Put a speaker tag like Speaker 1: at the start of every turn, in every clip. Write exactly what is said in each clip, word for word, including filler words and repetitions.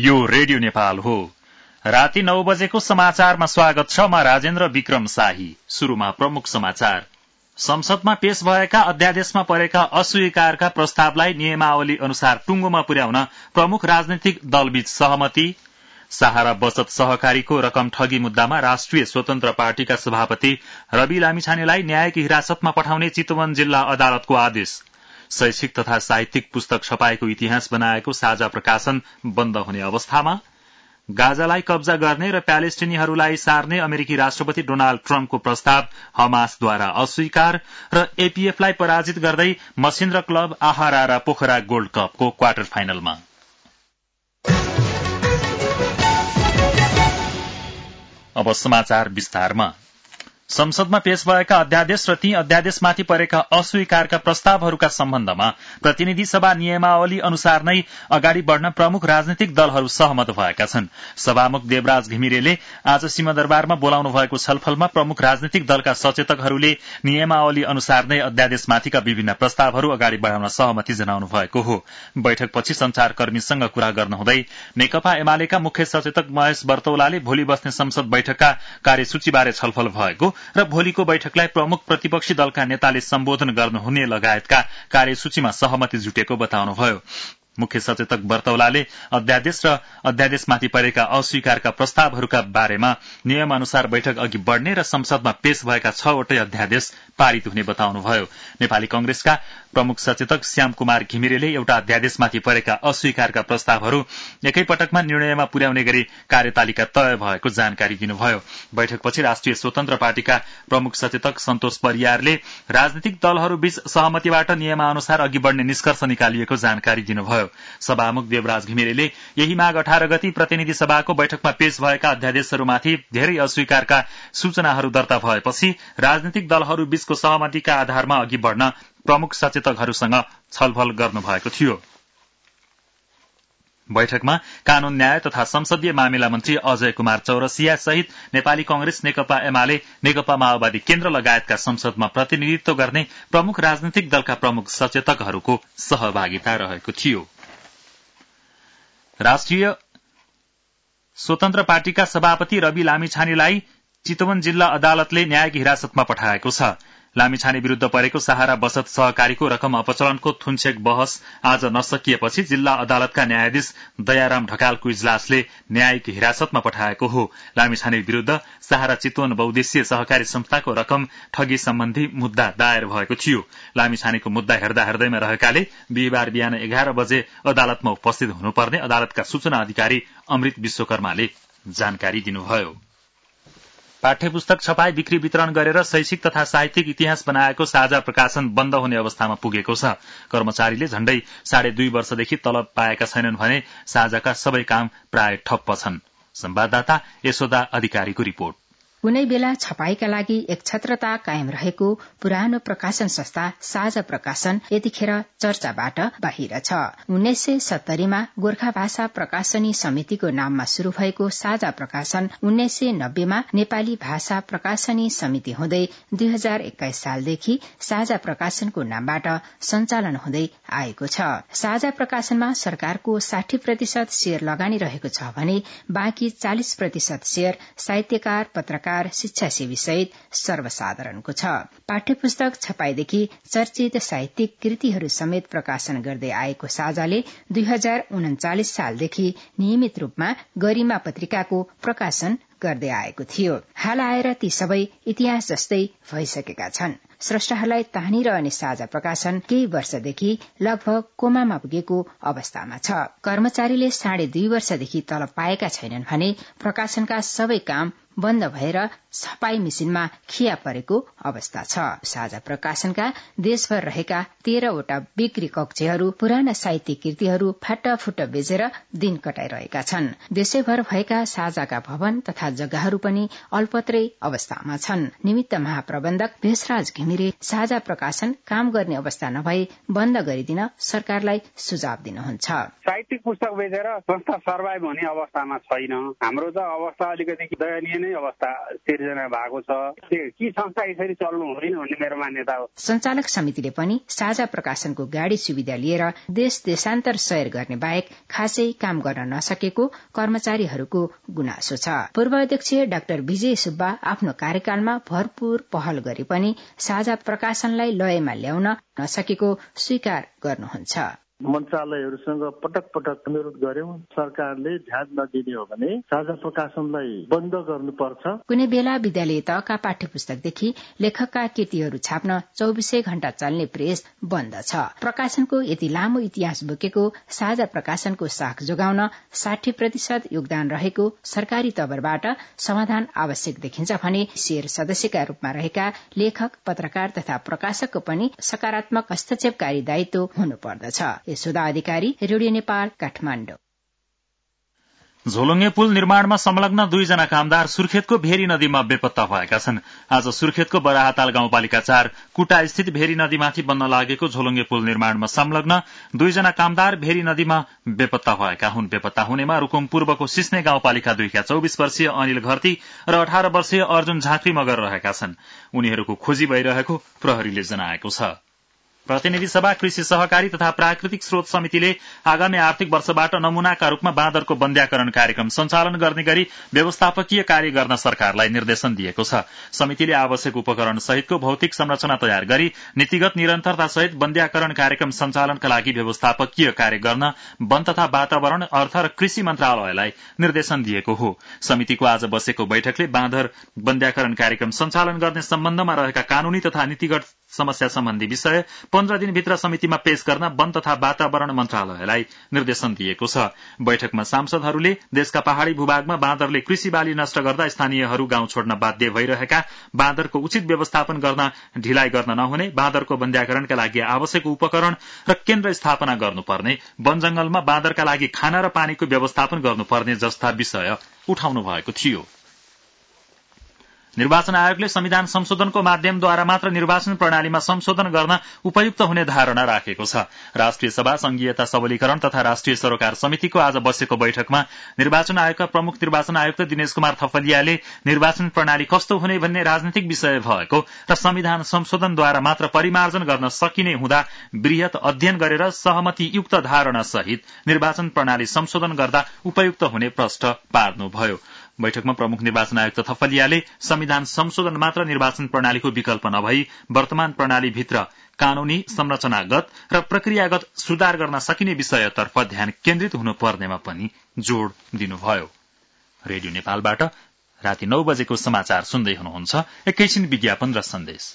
Speaker 1: यो रेडियो नेपाल हो। राति नौ बजेको समाचारमा स्वागत छ। म राजेन्द्र विक्रम शाही। शुरूमा प्रमुख समाचार। संसदमा पेश भएका अध्यादेशमा परेका अस्वीकारका प्रस्तावलाई नियमावली अनुसार टुंगोमा पुर्याउन प्रमुख राजनैतिक दलबीच सहमति। सहारा बचत सहकारीको रकम ठगी मुद्दामा राष्ट्रिय स्वतन्त्र पार्टीका सभापति रवि लामिछानेलाई न्यायिक हिरासतमा पठाउने चितवन जिल्ला अदालतको आदेश। शैक्षिक तथा साहित्यिक पुस्तक छपाईको इतिहास बनाएको साझा प्रकाशन बन्द हुने अवस्थामा। गाजालाई कब्जा गर्ने र प्यालेस्टिनीहरूलाई सार्ने अमेरिकी राष्ट्रपति डोनाल्ड ट्रम्पको प्रस्ताव हमासद्वारा अस्वीकार र एपीएफलाई पराजित गर्दै मसिन्द्र क्लब आहारा र पोखरा गोल्ड कपको क्वार्टर फाइनलमा। अब समाचार विस्तारमा। संसदमा पेश भएका अध्यादेश र ती अध्यादेशमाथि परेका अस्वीकारका प्रस्तावहरूका सम्बन्धमा प्रतिनिधि सभा नियमावली अनुसार नै अगाडि बढ़न प्रमुख राजनैतिक दलहरू सहमत भएका छन्। सभामुख देवराज घिमिरेले आज सिंहदरबारमा बोलाउनु भएको छलफलमा प्रमुख राजनैतिक दलका सचेतकहरूले नियमावली अनुसार नै अध्यादेशमाथिका विभिन्न प्रस्तावहरू अगाडि बढ़ाउन सहमति जनाउनु भएको हो। बैठकपछि संचारकर्मीसँग कुरा गर्नुहुँदै नेकपा एमालेका मुख्य सचेतक महेश बर्तौलाले भोलि बस्ने संसद बैठकका कार्यसूचीबारे छलफल भएको र भोलिको बैठकलाई प्रमुख प्रतिपक्षी दलका नेताले सम्बोधन गर्नुहुने लगायतका कार्यसूचीमा सहमति जुटेको बताउनुभयो। मुख्य सचेतक बर्तौलाले अध्यादेश र अध्यादेशमाथि परेका अस्वीकारका प्रस्तावहरूका बारेमा नियम अनुसार बैठक अघि बढ़ने र संसदमा पेश भएका छवटै अध्यादेश पारित हुने बताउनुभयो। नेपाली कंग्रेसका प्रमुख सचेतक श्याम कुमार घिमिरेले एउटा अध्यादेशमाथि परेका अस्वीकारका प्रस्तावहरू एकैपटकमा निर्णयमा पुर्याउने गरी कार्यतालिका तय भएको जानकारी दिनुभयो। बैठकपछि राष्ट्रिय स्वतन्त्र पार्टीका प्रमुख सचेतक सन्तोष परियारले राजनीतिक दलहरूबीच सहमतिबाट नियमानुसार अघि बढ़ने निष्कर्ष निकालिएको जानकारी दिनुभयो। सभामुख देवराज घिमिरेले यही माघ अठार गति प्रतिनिधि सभाको बैठकमा पेश भएका अध्यादेशहरूमाथि धेरै अस्वीकारका सूचनाहरू दर्ता भएपछि राजनीतिक दलहरू बीचको सहमतिका आधारमा अघि बढ़न प्रमुख सचेतकहरूसँग छलफल गर्नुभएको थियो। बैठकमा कानून न्याय तथा संसदीय मामिला मन्त्री अजय कुमार चौरसिया सहित नेपाली कंग्रेस, नेकपा एमाले, नेकपा माओवादी केन्द्र लगायतका संसदमा प्रतिनिधित्व गर्ने प्रमुख राजनैतिक दलका प्रमुख सचेतकहरूको सहभागिता रहेको थियो। राष्ट्रिय स्वतन्त्र पार्टीका सभापति रवि लामिछानेलाई चितवन जिल्ला अदालतले न्यायिक हिरासतमा पठाएको छ। लामिछाने विरूद्ध परेको सहारा बचत सहकारीको रकम अपचलनको थुनछेक बहस आज नसकिएपछि जिल्ला अदालतका न्यायाधीश दयाराम ढकालको इजलासले न्यायिक हिरासतमा पठाएको हो। लामिछाने विरूद्ध सहारा चितवन बहुद्देश्यीय सहकारी संस्थाको रकम ठगी सम्बन्धी मुद्दा दायर भएको थियो। लामिछानेको मुद्दा हेर्दा हेर्दैमा रहेकाले बिहिबार बिहान एघार बजे अदालतमा उपस्थित हुनुपर्ने अदालतका सूचना अधिकारी अमृत विश्वकर्माले जानकारी दिनुभयो। पाठ्यपुस्तक छपाई बिक्री वितरण गरेर शैक्षिक तथा साहित्यिक इतिहास बनाएको साझा प्रकाशन बन्द हुने अवस्थामा पुगेको छ। कर्मचारीले झण्डै साढे दुई वर्षदेखि तलब पाएका छैनन् भने साझाका सबै काम प्राय ठप्प छन्। संवाददाता यशोदा अधिकारीको रिपोर्ट।
Speaker 2: कुनै बेला छपाईका लागि एक छत्रता कायम रहेको पुरानो प्रकाशन संस्था साझा प्रकाशन यतिखेर चर्चाबाट बाहिर छ। उन्नाइस सय सत्तरीमा गोर्खा भाषा प्रकाशनी समितिको नाममा शुरू भएको साझा प्रकाशन उन्नाइस सय नब्बेमा नेपाली भाषा प्रकाशनी समिति हुँदै दुई हजार एक्काइस सालदेखि साझा प्रकाशनको नामबाट सञ्चालन हुँदै आएको छ। साझा प्रकाशनमा सरकारको साठी प्रतिशत शेयर लगानी रहेको छ भने बाँकी चालिस प्रतिशत शेयर साहित्यकार, पत्रकार, शिक्षासेवी सहित सर्वसाधारणको छ। पाठ्यपुस्तक छपाईदेखि चर्चित साहित्यिक कृतिहरू समेत प्रकाशन गर्दै आएको साझाले दुई हजार उन्चालिस सालदेखि नियमित रूपमा गरिमा पत्रिकाको प्रकाशन गर्दै आएको थियो। हाल आएर ती सबै इतिहास जस्तै भइसकेका छन्। स्रष्टाहरूलाई तानिरहने साझा प्रकाशन केही वर्षदेखि लगभग कोमामा पुगेको अवस्थामा छ। कर्मचारीले साढे दुई वर्षदेखि तलब पाएका छैनन् भने प्रकाशनका सबै काम बन्द भएर छपाई मेसिनमा खिया परेको अवस्था छ। साझा प्रकाशनका देशभर रहेका तेह्रवटा बिक्री कक्षहरू पुराना साहित्यिक कृतिहरू फाटाफुट बेचेर दिन कटाइरहेका छन्। देशैभर भएका साझाका भवन तथा जग्गाहरू पनि अल्पत्रै अवस्थामा छन्। निमित्त महाप्रबन्धक भेषराज घिमिरे साझा प्रकाशन काम गर्ने अवस्था नभई बन्द गरिदिन सरकारलाई सुझाव दिनुहुन्छ।
Speaker 3: साहित्यिक पुस्तक बेचेर संस्था सर्भाइभ हुने अवस्थामा छैन। हाम्रो त अवस्था अलिकति दयनीय नै अवस्था विभाजना भएको छ। ती संस्था यसरी चल्नु हुँदैन भन्ने मेरो मान्यता हो।
Speaker 2: सञ्चालक समितिले पनि साझा प्रकाशनको गाड़ी सुविधा लिएर देश देशान्तर सैर गर्ने बाहेक खासै काम गर्न नसकेको कर्मचारीहरूको गुनासो छ। पूर्व अध्यक्ष डाक्टर विजय सुब्बा आफ्नो कार्यकालमा भरपूर पहल गरे पनि साझा प्रकाशनलाई लयमा ल्याउन नसकेको स्वीकार गर्नुहुन्छ।
Speaker 4: मन्त्रालयहरूसँग पटक पटक अनुरोध गर्यौं, सरकारले ध्यान नदिने हो भने साझा प्रकाशनलाई बन्द गर्नुपर्छ।
Speaker 2: कुनै बेला विद्यालय तहका पाठ्य पुस्तकदेखि लेखकका कृतिहरू छाप्न चौबिसै घण्टा चल्ने प्रेस बन्द छ। प्रकाशनको यति लामो इतिहास बोकेको साझा प्रकाशनको साख जोगाउन साठी प्रतिशत योगदान रहेको सरकारी तवरबाट समाधान आवश्यक देखिन्छ भने शेर सदस्यका रूपमा रहेका लेखक, पत्रकार तथा प्रकाशकको पनि सकारात्मक हस्तक्षेपकारी दायित्व हुनुपर्दछ। यशोदा अधिकारी, रेडियो नेपाल, काठमाडौँ।
Speaker 1: झोलुङ्गे पुल निर्माणमा संलग्न दुईजना कामदार सुर्खेतको भेरी नदीमा बेपत्ता भएका छन्। आज सुर्खेतको बराहाताल गाउँपालिका चार कुटा स्थित भेरी नदीमाथि बन्न लागेको झोलुङ्गे पुल निर्माणमा संलग्न दुईजना कामदार भेरी नदीमा बेपत्ता भएका हुन्। बेपत्ता हुनेमा रुकुम पूर्वको सिस्ने गाउँपालिका दुईका चौबिस वर्षीय अनिल घरती र अठार वर्षीय अर्जुन झाँक्री मगर रहेका छन्। उनीहरूको खोजी भइरहेको प्रहरीले जनाएको छ। प्रतिनिधि सभा कृषि सहकारी तथा प्राकृतिक स्रोत समितिले आगामी आर्थिक वर्षबाट नमूनाका रूपमा बाँदरको बन्ध्याकरण कार्यक्रम सञ्चालन गर्ने गरी व्यवस्थापकीय कार्य गर्न सरकारलाई निर्देशन दिएको छ। समितिले आवश्यक उपकरण सहितको भौतिक संरचना तयार गरी नीतिगत निरन्तरता सहित बन्ध्याकरण कार्यक्रम सञ्चालनका लागि व्यवस्थापकीय कार्य गर्न वन तथा वातावरण, अर्थ र कृषि मन्त्रालयलाई निर्देशन दिएको हो। समितिको आज बसेको बैठकले बाँदर बन्ध्याकरण कार्यक्रम सञ्चालन गर्ने सम्बन्धमा रहेका कानूनी तथा नीतिगत समस्या सम्बन्धी विषय पन्ध्र दिनभित्र समितिमा पेश गर्न वन तथा वातावरण मन्त्रालयलाई निर्देशन दिएको छ। बैठकमा सांसदहरूले देशका पहाड़ी भूभागमा बाँदरले कृषि बाली नष्ट गर्दा स्थानीयहरू गाउँ छोड्न बाध्य भइरहेका, बाँदरको उचित व्यवस्थापन गर्न ढिलाइ गर्न नहुने, बाँदरको बन्ध्याकरणका लागि आवश्यक उपकरण र केन्द्र स्थापना गर्नुपर्ने, वन जंगलमा बाँदरका लागि खाना र पानीको व्यवस्थापन गर्नुपर्ने जस्ता विषय उठाउनु भएको थियो। निर्वाचन आयोगले संविधान संशोधनको माध्यमद्वारा मात्र निर्वाचन प्रणालीमा संशोधन गर्न उपयुक्त हुने धारणा राखेको छ। राष्ट्रिय सभा, संघीयता सबलीकरण तथा राष्ट्रिय सरोकार समितिको आज बसेको बैठकमा निर्वाचन आयोगका प्रमुख निर्वाचन आयुक्त दिनेश कुमार थपलियाले निर्वाचन प्रणाली कस्तो हुने भन्ने राजनीतिक विषय भएको र संविधान संशोधनद्वारा मात्र परिमार्जन गर्न सकिने हुँदा वृहत अध्ययन गरेर सहमतियुक्त धारणा सहित निर्वाचन प्रणाली संशोधन गर्दा उपयुक्त हुने प्रश्न पार्नुभयो। बैठकमा प्रमुख निर्वाचन आयुक्त थपलियाले संविधान संशोधन मात्र निर्वाचन प्रणालीको विकल्प नभई वर्तमान प्रणालीभित्र कानूनी, संरचनागत र प्रक्रियागत सुधार गर्न सकिने विषयतर्फ ध्यान केन्द्रित हुनुपर्नेमा पनि जोड़ दिनुभयो। रेडियो नेपालबाट राति नौ बजेको समाचार सुन्दै हुनुहुन्छ। एकैछिन विज्ञापन र सन्देश।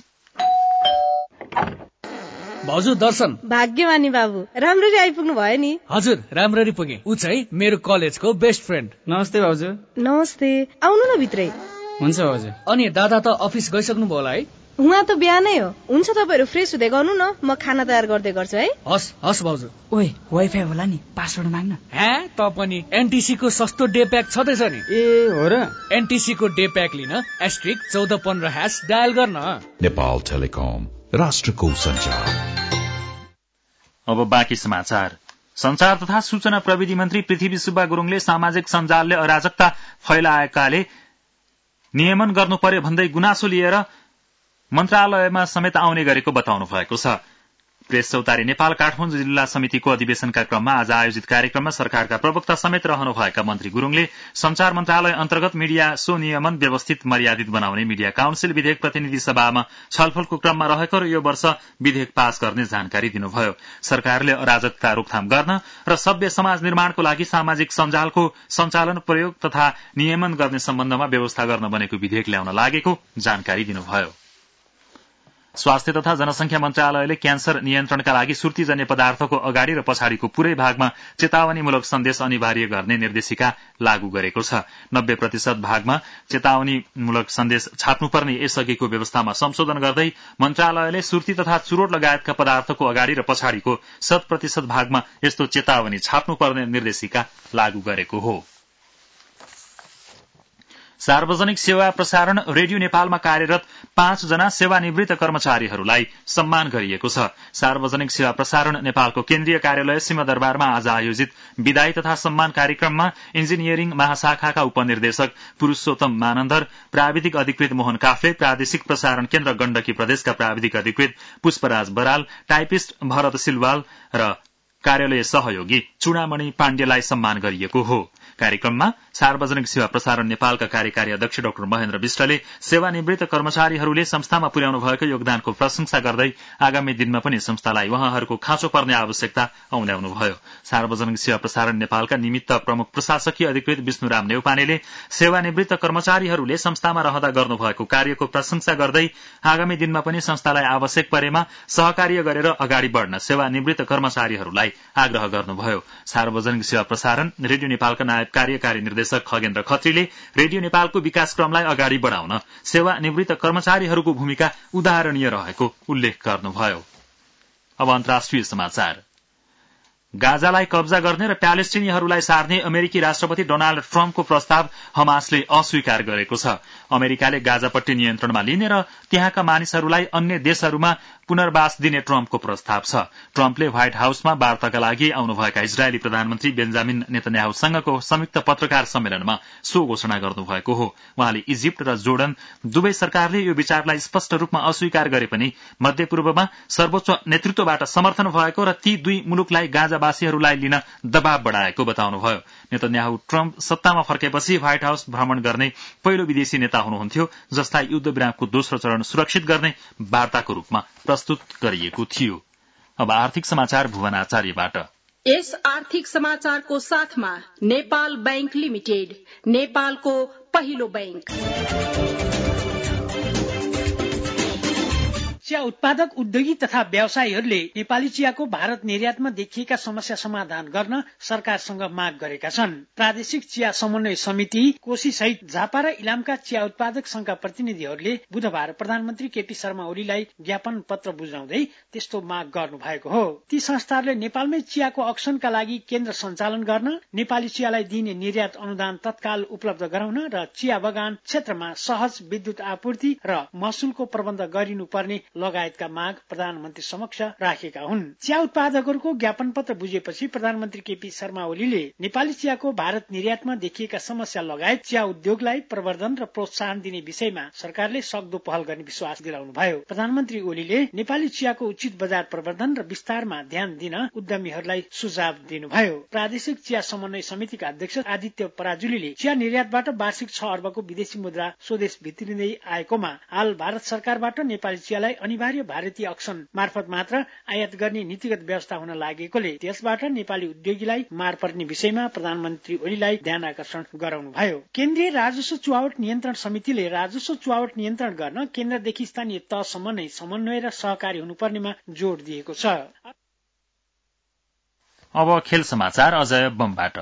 Speaker 5: भाउजू दर्शन।
Speaker 6: भाग्यमानी बाबु, राम्ररी आइपुग्नु भयो नि।
Speaker 5: हजुर, राम्ररी पुगे। ऊ चाहिँ मेरो कलेजको बेस्ट फ्रेन्ड।
Speaker 7: नमस्ते भाउजू।
Speaker 6: नमस्ते, आउनु न भित्रै।
Speaker 7: हुन्छ भाउजू।
Speaker 5: अनि दादा त अफिस गइसक्नु भयो होला है?
Speaker 6: उहाँ त बिहानै हो। हुन्छ, तपाईहरु फ्रेस हुँदै गर्नु न, म खाना तयार गर्दै गर्छु है।
Speaker 5: हस् हस् भाउजू।
Speaker 7: ओइ, वाइफाई होला नि, पासवर्ड माग्न।
Speaker 5: हे, त पनि एनटीसी को सस्तो डे प्याक छदैछ नि।
Speaker 7: ए हो र?
Speaker 5: एनटीसी को डे प्याक लिन एस्ट्रिक चौध पन्ध्र ह्याश डायल गर्न।
Speaker 8: नेपाल टेलिकम, राष्ट्रको सञ्चार।
Speaker 1: अब बाँकी समाचार। संचार तथा सूचना प्रविधि मन्त्री पृथ्वी सुब्बा गुरूङले सामाजिक सञ्जालले अराजकता फैलाएकाले नियमन गर्नु पर्यो भन्दै गुनासो लिएर मन्त्रालयमा समेत आउने गरेको बताउनु भएको छ। प्रेस चौतारी नेपाल काठमाडौँ जिल्ला समितिको अधिवेशनका क्रममा आज आयोजित कार्यक्रममा सरकारका प्रवक्ता समेत रहनुभएका मन्त्री गुरूङले संचार मन्त्रालय अन्तर्गत मिडिया सो नियमन व्यवस्थित मर्यादित बनाउने मिडिया काउन्सिल विधेयक प्रतिनिधि सभामा छलफलको क्रममा रहेको र यो वर्ष विधेयक पास गर्ने जानकारी दिनुभयो। सरकारले अराजकता रोकथाम गर्न र सभ्य समाज निर्माणको लागि सामाजिक सञ्जालको सञ्चालन, प्रयोग तथा नियमन गर्ने सम्बन्धमा व्यवस्था गर्न बनेको विधेयक ल्याउन लागेको जानकारी दिनुभयो। स्वास्थ्य तथा जनसंख्या मन्त्रालयले क्यान्सर नियन्त्रणका लागि सुर्तीजन्य पदार्थको अगाडि र पछाडिको पूरै भागमा चेतावनीमूलक सन्देश अनिवार्य गर्ने निर्देशिका लागू गरेको छ। नब्बे प्रतिशत भागमा चेतावनीमूलक सन्देश छाप्नुपर्ने यसअघिको व्यवस्थामा संशोधन गर्दै मन्त्रालयले सुर्ती तथा चुरोट लगायतका पदार्थको अगाडि र पछाडिको शत प्रतिशत भागमा यस्तो चेतावनी छाप्नुपर्ने निर्देशिका लागू गरेको हो। सार्वजनिक सेवा प्रसारण रेडियो नेपालमा कार्यरत पाँच जना सेवानिवृत्त कर्मचारीहरूलाई सम्मान गरिएको छ। सार्वजनिक सेवा प्रसारण नेपालको केन्द्रीय कार्यालय सिंहदरबारमा आज आयोजित विदाई तथा सम्मान कार्यक्रममा इन्जिनियरिङ महाशाखाका उपनिर्देशक पुरूषोत्तम मानन्दर, प्राविधिक अधिकृत मोहन काफ्ले, प्रादेशिक प्रसारण केन्द्र गण्डकी प्रदेशका प्राविधिक अधिकृत पुष्पराज बराल, टाइपिस्ट भरत सिलवाल र कार्यालय सहयोगी चुडामणि पाण्डेलाई सम्मान गरिएको हो। कार्यक्रममा सार्वजनिक सेवा प्रसारण नेपालका कार्यकारी अध्यक्ष डाक्टर महेन्द्र विष्टले सेवानिवृत्त कर्मचारीहरूले संस्थामा पुर्याउनु भएको योगदानको प्रशंसा गर्दै आगामी दिनमा पनि संस्थालाई उहाँहरूको खाँचो पर्ने आवश्यकता औल्याउनुभयो। सार्वजनिक सेवा प्रसारण नेपालका निमित्त प्रमुख प्रशासकीय अधिकृत विष्णुराम नेउपानेले सेवानिवृत्त कर्मचारीहरूले संस्थामा रहँदा गर्नुभएको कार्यको प्रशंसा गर्दै आगामी दिनमा पनि संस्थालाई आवश्यक परेमा सहकार्य गरेर अगाडि बढ़न सेवानिवृत्त कर्मचारीहरूलाई आग्रह गर्नुभयो। सार्वजनिक सेवा प्रसारण रेडियो नेपालका नायब कार्यकारी निर्देशक खगेन्द्र खत्रीले रेडियो नेपालको विकासक्रमलाई अगाडि बढ़ाउन सेवानिवृत्त कर्मचारीहरूको भूमिका उदाहरणीय रहेको उल्लेख गर्नुभयो। अब अन्तर्राष्ट्रिय समाचार। गाजालाई कब्जा गर्ने र प्यालेस्टिनीहरूलाई सार्ने अमेरिकी राष्ट्रपति डोनाल्ड ट्रम्पको प्रस्ताव हमासले अस्वीकार गरेको छ। अमेरिकाले गाजापट्टी नियन्त्रणमा लिने र त्यहाँका मानिसहरूलाई अन्य देशहरूमा पुनर्वास दिने ट्रम्पको प्रस्ताव छ। ट्रम्पले व्हाइट हाउसमा वार्ताका लागि आउनुभएका इजरायली प्रधानमन्त्री बेन्जामिन नेतन्याहुसँगको संयुक्त पत्रकार सम्मेलनमा सो घोषणा गर्नुभएको हो। उहाँले इजिप्ट र जोर्डन दुवै सरकारले यो विचारलाई स्पष्ट रूपमा अस्वीकार गरे पनि मध्यपूर्वमा सर्वोच्च नेतृत्वबाट समर्थन भएको र ती दुई मुलुकलाई गाजावासीहरूलाई लिन दबाव बढ़ाएको बताउनुभयो। नेतन्याहु ट्रम्प सत्तामा फर्केपछि व्हाइट हाउस भ्रमण गर्ने पहिलो विदेशी नेता हुनुहुन्थ्यो जसलाई युद्धविरामको दोस्रो चरण सुरक्षित गर्ने वार्ताको रूपमा प्रस्तुत गरिएको थियो। अब आर्थिक समाचार भुवन आचार्यबाट।
Speaker 9: यस आर्थिक समाचारको साथमा नेपाल बैंक लिमिटेड, नेपालको पहिलो बैंक।
Speaker 10: चिया उत्पादक उद्योगी तथा व्यवसायीहरूले नेपाली चियाको भारत निर्यातमा देखिएका समस्या समाधान गर्न सरकारसँग माग गरेका छन्। प्रादेशिक चिया समन्वय समिति कोशी सहित झापा र इलामका चिया उत्पादक संघका प्रतिनिधिहरूले बुधबार प्रधानमन्त्री केपी शर्मा ओलीलाई ज्ञापन पत्र बुझाउँदै त्यस्तो माग गर्नु भएको हो। ती संस्थाहरूले नेपालमै चियाको अक्सनका लागि केन्द्र सञ्चालन गर्न, नेपाली चियालाई दिइने निर्यात अनुदान तत्काल उपलब्ध गराउन र चिया बगान क्षेत्रमा सहज विद्युत आपूर्ति र महसुलको प्रबन्ध गरिनुपर्ने लगायतका माग प्रधानमन्त्री समक्ष राखेका हुन्। चिया उत्पादकहरूको ज्ञापन पत्र बुझेपछि प्रधानमन्त्री केपी शर्मा ओलीले नेपाली चियाको भारत निर्यातमा देखिएका समस्या लगायत चिया उद्योगलाई प्रवर्धन र प्रोत्साहन दिने विषयमा सरकारले सक्दो पहल गर्ने विश्वास दिलाउनुभयो। प्रधानमन्त्री ओलीले नेपाली चियाको उचित बजार प्रवर्धन र विस्तारमा ध्यान दिन उद्यमीहरूलाई सुझाव दिनुभयो। प्रादेशिक चिया समन्वय समितिका अध्यक्ष आदित्य पराजुलीले चिया निर्यातबाट वार्षिक छ अर्बको विदेशी मुद्रा स्वदेश भित्रिँदै आएकोमा हाल भारत सरकारबाट नेपाली चियालाई अनिवार्य भारतीय अक्सन मार्फत मात्र आयात गर्ने नीतिगत व्यवस्था हुन लागेकोले त्यसबाट नेपाली उद्योगीलाई मार पर्ने विषयमा प्रधानमन्त्री ओलीलाई ध्यान आकर्षण गराउनुभयो। केन्द्रीय राजस्व चुहावट नियन्त्रण समितिले राजस्व चुहावट नियन्त्रण गर्न केन्द्रदेखि स्थानीय तहसम्म नै समन्वय र सहकारी हुनुपर्नेमा जोड़ दिएको छ।
Speaker 1: अब खेल समाचार अजय बमबाट।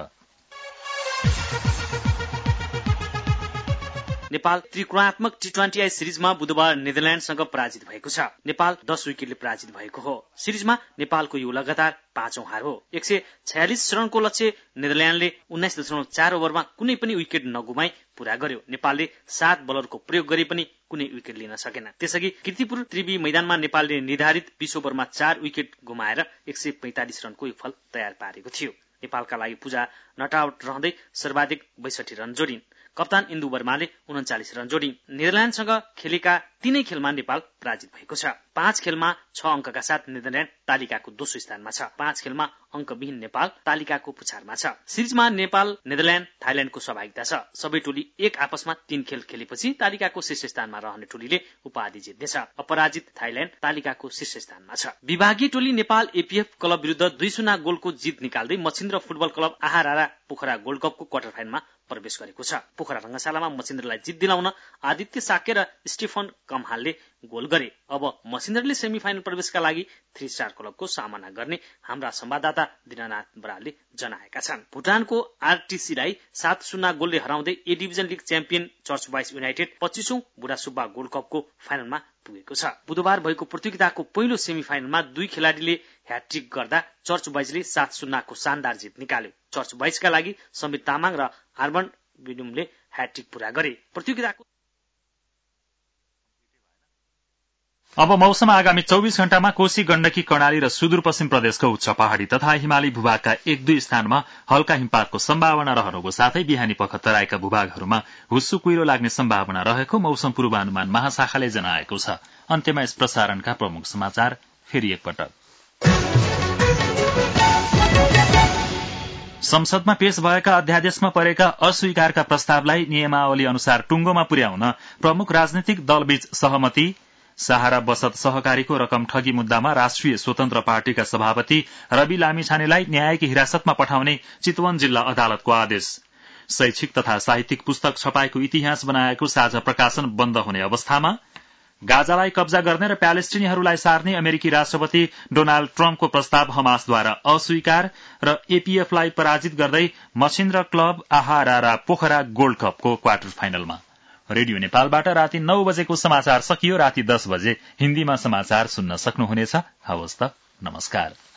Speaker 11: नेपाल त्रिकोणात्मक टी ट्वेन्टी आई सिरिजमा बुधबार नेदरल्याण्डसँग पराजित भएको छ। नेपाल दस विकेटले पराजित भएको हो। सिरिजमा नेपालको यो लगातार पाँचौं हार हो। एक सय छयालिस रनको लक्ष्य नेदरल्याण्डले उन्नाइस दशमलव चार ओभरमा कुनै पनि विकेट नगुमाई पूरा गर्यो। नेपालले सात बलरको प्रयोग गरे पनि कुनै विकेट लिन सकेन। त्यसअघि कीर्तिपुर त्रिवी मैदानमा नेपालले निर्धारित बीस ओभरमा चार विकेट गुमाएर एक सय पैंतालिस रनको फल तयार पारेको थियो। नेपालका लागि पूजा नट आउट रहँदै सर्वाधिक बैसठी रन जोडिन्। कप्तान इन्दु वर्माले उन्चालिस रन जोडिन्। नेदरल्याण्डसँग खेलेका तीनै खेलमा नेपाल पराजित भएको छ। पाँच खेलमा छ अंकका साथ नेदरल्याण्ड तालिकाको दोस्रो स्थानमा छ। पाँच खेलमा अंकविहीन नेपाल तालिकाको पुछारमा छ। सिरिजमा नेपाल, नेदरल्याण्ड, थाइल्याण्डको सहभागिता छ। सबै टोली एक आपसमा तीन खेल खेलेपछि तालिकाको शीर्ष स्थानमा रहने टोलीले उपाधि जित्नेछ। अपराजित थाइल्याण्ड तालिकाको शीर्ष स्थानमा छ। विभागीय टोली नेपाल एपीएफ क्लब विरुद्ध दुई शून्य गोलको जित निकाल्दै मछिन्द्र फुटबल क्लब आहारारा पोखरा गोल्ड कपको क्वार्टर फाइनलमा प्रवेश गरेको छ। पोखरा रंगशालामा मछिन्द्रलाई जित दिलाउन आदित्य साके र स्टेफन कमहालले गोल गरे। अब मछिन्द्रले सेमिफाइनल प्रवेशका लागि थ्री स्टार क्लबको सामना गर्ने हाम्रा संवाददाता दिनानाथ बरालले जनाएका छन्। भुटानको आरटीसीलाई सात शून्य गोलले हराउँदै A division league champion church boys united पच्चीसौं बुढा सुब्बा गोल्ड कपको फाइनलमा पुगेको छ। बुधबार भएको प्रतियोगिताको पहिलो सेमिफाइनलमा दुई खेलाडीले ह्याट्रिक गर्दा चर्च बॉयजले सात शून्यको शानदार जित निकाल्यो। चर्च बॉयजका लागि समित तामाङ र आर्मन विडुमले ह्याट्रिक पूरा गरे। प्रतियोगिताको
Speaker 1: अब मौसम आगामी चौबिस घण्टामा कोशी गण्डकी कर्णाली र सुदूरपश्चिम प्रदेशको उच्च पहाड़ी तथा हिमाली भूभागका एक दुई स्थानमा हल्का हिमपातको सम्भावना रहनुको साथै बिहानी पख तराईका भूभागहरूमा हुस्सु कुहिरो लाग्ने सम्भावना रहेको मौसम पूर्वानुमान महाशाखाले जनाएको छ। अन्त्यमा यस प्रसारणका प्रमुख समाचार फेरि एकपटक। संसदमा पेश भएका अध्यादेशमा परेका अस्वीकारका प्रस्तावलाई नियमावली अनुसार टुंगोमा पुर्याउन प्रमुख राजनीतिक दलबीच सहमति। सहारा बचत सहकारीको रकम ठगी मुद्दामा राष्ट्रिय स्वतन्त्र पार्टीका सभापति रवि लामिछानेलाई न्यायिक हिरासतमा पठाउने चितवन जिल्ला अदालतको आदेश। शैक्षिक तथा साहित्यिक पुस्तक छपाईको इतिहास बनाएको साझा प्रकाशन बन्द हुने अवस्थामा। गाजालाई कब्जा गर्ने र प्यालेस्टिनीहरूलाई सार्ने अमेरिकी राष्ट्रपति डोनाल्ड ट्रम्पको प्रस्ताव हमासद्वारा अस्वीकार र एपीएफलाई पराजित गर्दै मछिन्द्र क्लब आहारा पोखरा गोल्ड कपको क्वार्टर फाइनलमा। रेडियो नेपालबाट राति नौ बजेको समाचार सकियो। राति दस बजे हिन्दीमा समाचार सुन्न सक्नुहुनेछ। हवस् त, नमस्कार।